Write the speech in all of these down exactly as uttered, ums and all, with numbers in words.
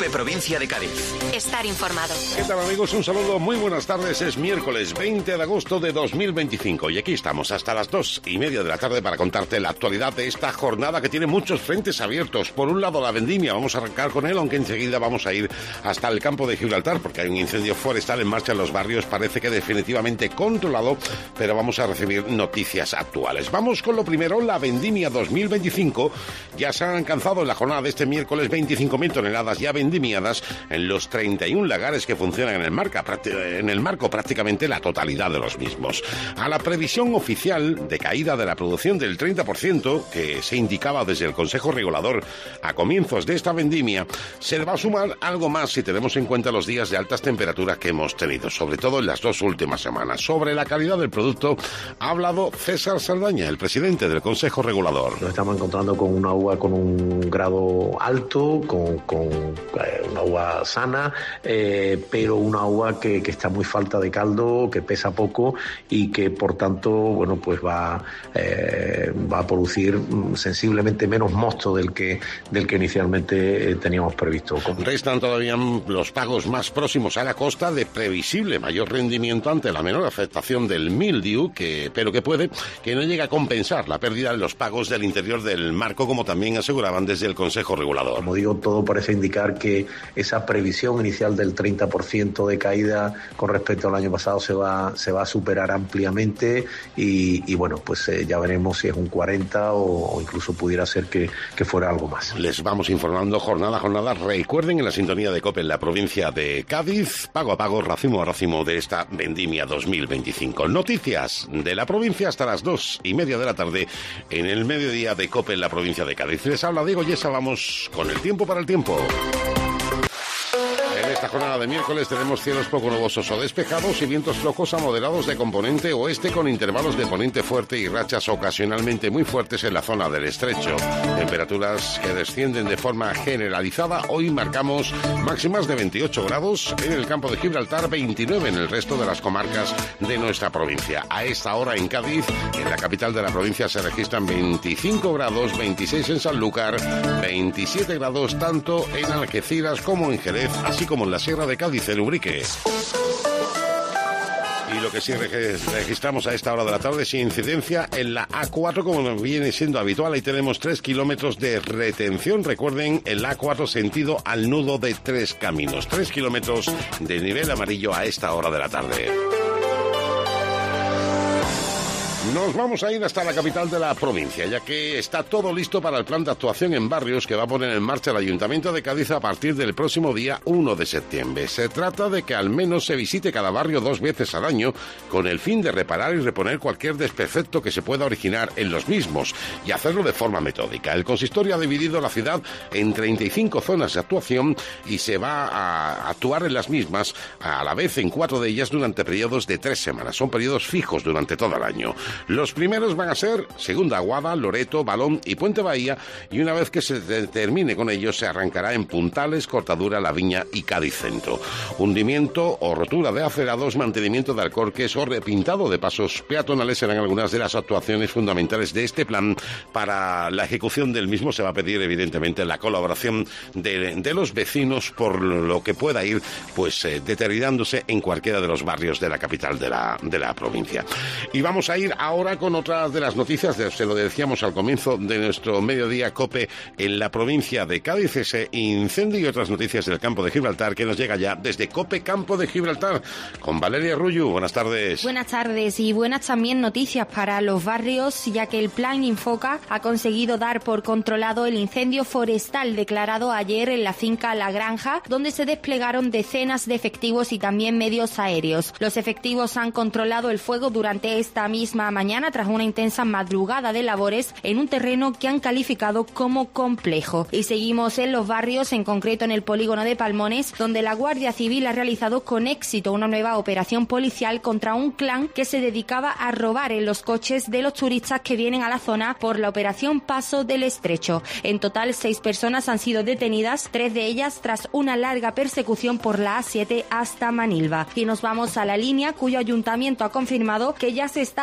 Cope Provincia de Cádiz. Estar informado. ¿Qué tal, amigos? Un saludo, muy buenas tardes. Es miércoles veinte de agosto de dos mil veinticinco y aquí estamos hasta las dos y media de la tarde para contarte la actualidad de esta jornada que tiene muchos frentes abiertos. Por un lado, la vendimia, vamos a arrancar con él, aunque enseguida vamos a ir hasta el campo de Gibraltar porque hay un incendio forestal en marcha en los barrios, parece que definitivamente controlado, pero vamos a recibir noticias actuales. Vamos con lo primero, la vendimia dos mil veinticinco. Ya se han alcanzado en la jornada de este miércoles veinticinco mil toneladas ya vendimiadas en los treinta y un lagares que funcionan en el, marca, en el marco prácticamente la totalidad de los mismos. A la previsión oficial de caída de la producción del treinta por ciento que se indicaba desde el Consejo Regulador a comienzos de esta vendimia, se le va a sumar algo más si tenemos en cuenta los días de altas temperaturas que hemos tenido, sobre todo en las dos últimas semanas. Sobre la calidad del producto ha hablado César Saldaña, el presidente del Consejo Regulador. Nos estamos encontrando con una uva con un grado alto, con, con eh, una uva sana, eh, pero una uva que, que está muy falta de caldo, que pesa poco y que por tanto, bueno, pues va, eh, va a producir sensiblemente menos mosto del que, del que inicialmente eh, teníamos previsto. Restan todavía los pagos más próximos a la costa de previsible mayor rendimiento ante la menor afectación del mildiu, que, pero que puede que no llegue a compensar la pérdida de los pagos del interior del marco, como también aseguraban desde el Consejo Regulador. Como digo, todo parece indicar que esa previsión inicial del treinta por ciento de caída con respecto al año pasado se va, se va a superar ampliamente y, y bueno, pues eh, ya veremos si es un cuarenta o, o incluso pudiera ser que, que fuera algo más. Les vamos informando jornada a jornada. Recuerden, en la sintonía de COPE en la provincia de Cádiz, pago a pago, racimo a racimo de esta vendimia dos mil veinticinco. Noticias de la provincia hasta las dos y media de la tarde en el mediodía de COPE en la provincia de Cádiz. Les habla Diego Yesa, vamos con el tiempo para el tiempo. En esta jornada de miércoles tenemos cielos poco nubosos o despejados y vientos flojos a moderados de componente oeste con intervalos de poniente fuerte y rachas ocasionalmente muy fuertes en la zona del estrecho. Temperaturas que descienden de forma generalizada. Hoy marcamos máximas de veintiocho grados en el campo de Gibraltar, veintinueve en el resto de las comarcas de nuestra provincia. A esta hora en Cádiz, en la capital de la provincia, se registran veinticinco grados, veintiséis en Sanlúcar, veintisiete grados tanto en Algeciras como en Jerez, así como en la Sierra de Cádiz, en Ubrique. Y lo que sí registramos a esta hora de la tarde es incidencia en la A cuatro, como viene siendo habitual. Ahí tenemos tres kilómetros de retención. Recuerden, el A cuatro sentido al nudo de Tres Caminos. Tres kilómetros de nivel amarillo a esta hora de la tarde. Nos vamos a ir hasta la capital de la provincia, ya que está todo listo para el plan de actuación en barrios que va a poner en marcha el Ayuntamiento de Cádiz a partir del próximo día uno de septiembre. Se trata de que al menos se visite cada barrio dos veces al año con el fin de reparar y reponer cualquier desperfecto que se pueda originar en los mismos y hacerlo de forma metódica. El consistorio ha dividido la ciudad en treinta y cinco zonas de actuación y se va a actuar en las mismas a la vez en cuatro de ellas durante periodos de tres semanas. Son periodos fijos durante todo el año. Los primeros van a ser Segunda Aguada, Loreto, Balón y Puente Bahía, y una vez que se termine con ellos se arrancará en Puntales, Cortadura, La Viña y Cádiz Centro. Hundimiento o rotura de acerados, mantenimiento de alcorques o repintado de pasos peatonales serán algunas de las actuaciones fundamentales de este plan. Para la ejecución del mismo se va a pedir evidentemente la colaboración de, de los vecinos, por lo que pueda ir pues eh, deteriorándose en cualquiera de los barrios de la capital de la, de la provincia. Y vamos a ir ahora con otra de las noticias, se lo decíamos al comienzo de nuestro mediodía COPE en la provincia de Cádiz, ese incendio y otras noticias del campo de Gibraltar que nos llega ya desde COPE Campo de Gibraltar con Valeria Rullu. Buenas tardes. Buenas tardes y buenas también noticias para los barrios, ya que el plan Infoca ha conseguido dar por controlado el incendio forestal declarado ayer en la finca La Granja, donde se desplegaron decenas de efectivos y también medios aéreos. Los efectivos han controlado el fuego durante esta misma mañana tras una intensa madrugada de labores en un terreno que han calificado como complejo. Y seguimos en los barrios, en concreto en el polígono de Palmones, donde la Guardia Civil ha realizado con éxito una nueva operación policial contra un clan que se dedicaba a robar en los coches de los turistas que vienen a la zona por la operación Paso del Estrecho. En total, seis personas han sido detenidas, tres de ellas tras una larga persecución por la A siete hasta Manilva. Y nos vamos a la línea, cuyo ayuntamiento ha confirmado que ya se está avanzando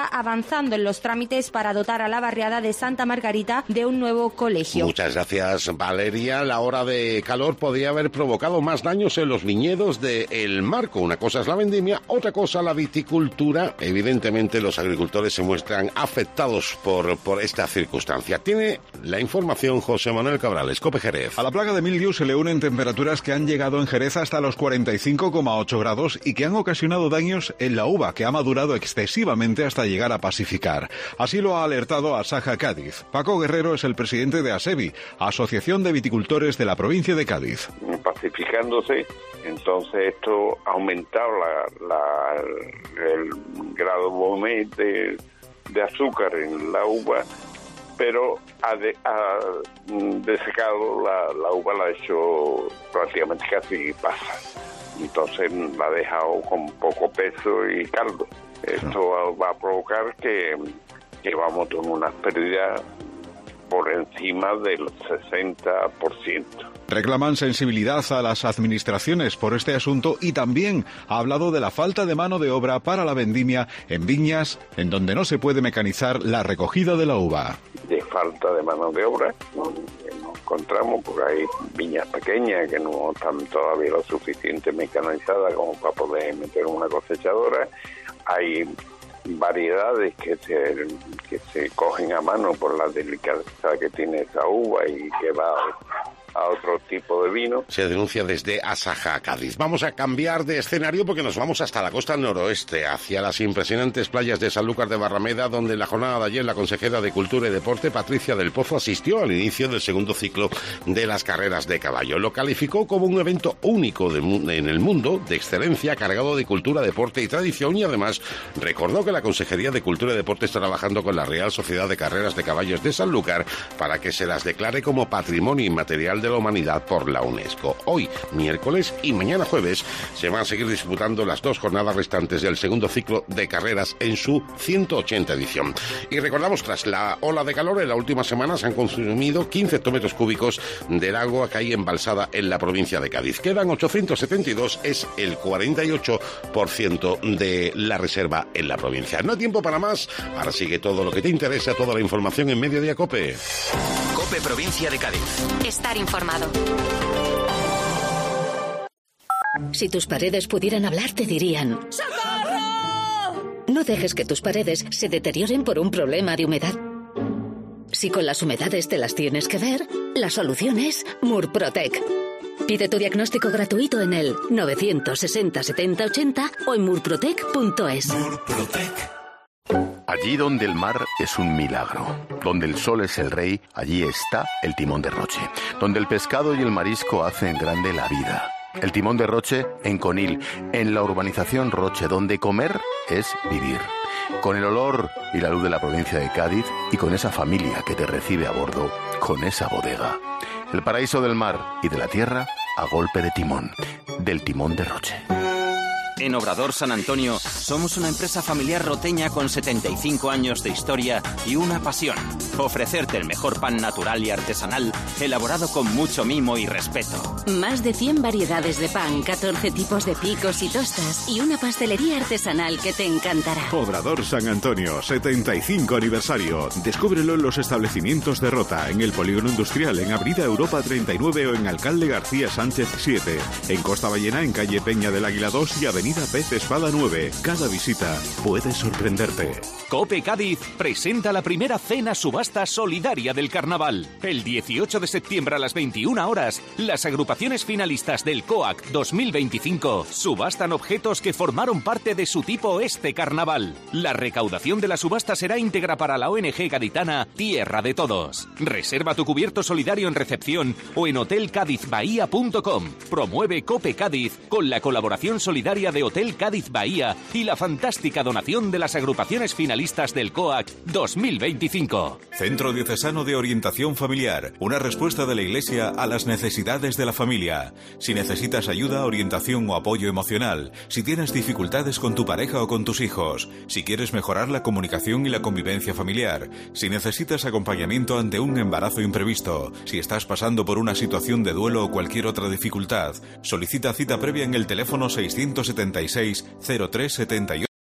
avanzando en los trámites para dotar a la barriada de Santa Margarita de un nuevo colegio. Muchas gracias, Valeria. La hora de calor podría haber provocado más daños en los viñedos de El Marco. Una cosa es la vendimia, otra cosa la viticultura. Evidentemente los agricultores se muestran afectados por, por esta circunstancia. Tiene la información José Manuel Cabrales, COPE Jerez. A la plaga de mildiu se le unen temperaturas que han llegado en Jerez hasta los cuarenta y cinco coma ocho grados y que han ocasionado daños en la uva, que ha madurado excesivamente hasta llegar a pasificar. Así lo ha alertado Asaja Cádiz. Paco Guerrero es el presidente de ASEVI, Asociación de Viticultores de la provincia de Cádiz. Pacificándose, entonces esto ha aumentado la, la, el grado Beaumet de, de azúcar en la uva, pero ha, de, ha desecado la, la uva, la ha hecho prácticamente casi pasa. Entonces la ha dejado con poco peso y caldo. Esto va a provocar que, que vamos a tener unas pérdidas por encima del sesenta por ciento. Reclaman sensibilidad a las administraciones por este asunto y también ha hablado de la falta de mano de obra para la vendimia en viñas en donde no se puede mecanizar la recogida de la uva. De falta de mano de obra nos, nos encontramos porque hay viñas pequeñas que no están todavía lo suficiente mecanizadas como para poder meter una cosechadora. Hay variedades que se, que se cogen a mano por la delicadeza que tiene esa uva y que va a otro tipo de vino. Se denuncia desde Asaja, Cádiz. Vamos a cambiar de escenario porque nos vamos hasta la costa noroeste, hacia las impresionantes playas de Sanlúcar de Barrameda, donde en la jornada de ayer la consejera de Cultura y Deporte, Patricia del Pozo, asistió al inicio del segundo ciclo de las carreras de caballo. Lo calificó como un evento único de, en el mundo, de excelencia, cargado de cultura, deporte y tradición, y además recordó que la Consejería de Cultura y Deporte está trabajando con la Real Sociedad de Carreras de Caballos de Sanlúcar para que se las declare como Patrimonio Inmaterial de la Humanidad por la UNESCO. Hoy, miércoles y mañana jueves, se van a seguir disputando las dos jornadas restantes del segundo ciclo de carreras en su ciento ochenta edición. Y recordamos, tras la ola de calor, en la última semana se han consumido quince hectómetros cúbicos del agua que hay embalsada en la provincia de Cádiz. Quedan ochocientos setenta y dos, es el cuarenta y ocho por ciento de la reserva en la provincia. No hay tiempo para más, ahora sigue todo lo que te interesa, toda la información en Mediodía COPE. COPE Provincia de Cádiz. Estar informado. Si tus paredes pudieran hablar, te dirían: ¡socorro! No dejes que tus paredes se deterioren por un problema de humedad. Si con las humedades te las tienes que ver, la solución es Murprotec. Pide tu diagnóstico gratuito en el novecientos sesenta setenta ochenta o en murprotec punto es. Murprotec. Allí donde el mar es un milagro, donde el sol es el rey, allí está el timón de Roche. Donde el pescado y el marisco hacen grande la vida. El timón de Roche en Conil, en la urbanización Roche, donde comer es vivir. Con el olor y la luz de la provincia de Cádiz y con esa familia que te recibe a bordo, con esa bodega. El paraíso del mar y de la tierra a golpe de timón, del timón de Roche. En Obrador San Antonio somos una empresa familiar roteña con setenta y cinco años de historia y una pasión: ofrecerte el mejor pan natural y artesanal, elaborado con mucho mimo y respeto. Más de cien variedades de pan, catorce tipos de picos y tostas y una pastelería artesanal que te encantará. Obrador San Antonio, setenta y cinco aniversario. Descúbrelo en los establecimientos de Rota, en el Polígono Industrial, en Avenida Europa treinta y nueve o en Alcalde García Sánchez siete. En Costa Ballena, en calle Peña del Águila dos y Avenida Pez Espada nueve. Cada visita puede sorprenderte. COPE Cádiz presenta la primera cena subasta solidaria del carnaval. El dieciocho de septiembre a las veintiuna horas, las agrupaciones finalistas del COAC dos mil veinticinco subastan objetos que formaron parte de su tipo este carnaval. La recaudación de la subasta será íntegra para la O N G gaditana Tierra de Todos. Reserva tu cubierto solidario en recepción o en hotel cádiz bahía punto com. Promueve COPE Cádiz con la colaboración solidaria de Hotel Cádiz Bahía y la fantástica donación de las agrupaciones finalistas del COAC dos mil veinticinco. Centro Diocesano de Orientación Familiar, una respuesta de la Iglesia a las necesidades de la familia. Si necesitas ayuda, orientación o apoyo emocional, si tienes dificultades con tu pareja o con tus hijos, si quieres mejorar la comunicación y la convivencia familiar, si necesitas acompañamiento ante un embarazo imprevisto, si estás pasando por una situación de duelo o cualquier otra dificultad, solicita cita previa en el teléfono seiscientos setenta y seis cero tres setenta y ocho.